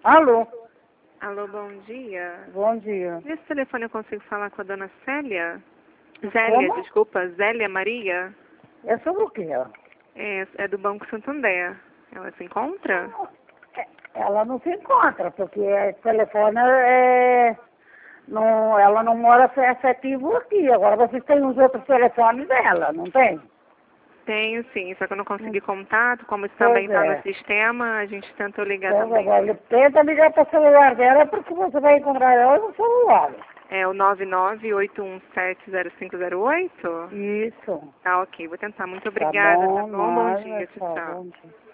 Alô, Alô, bom dia. bom dia. Nesse telefone eu consigo falar com a dona Célia? Zélia, Como? desculpa, Zélia Maria? É sobre o quê? É do Banco Santander. Ela se encontra? Ela não se encontra, porque o telefone não, ela não mora efetivo aqui. Agora vocês têm os outros telefones dela, não tem? Tenho sim, só que eu não consegui contato. Como isso Pois também está no é. sistema, a gente tentou ligar Então, também. agora, tenta ligar para o celular dela, porque você vai encontrar ela no celular. É o 998170508? Isso. Tá, ok. Vou tentar. Muito Tá obrigada, tá bom, bom? Bom nada, dia. tchau, Tchau. bom dia.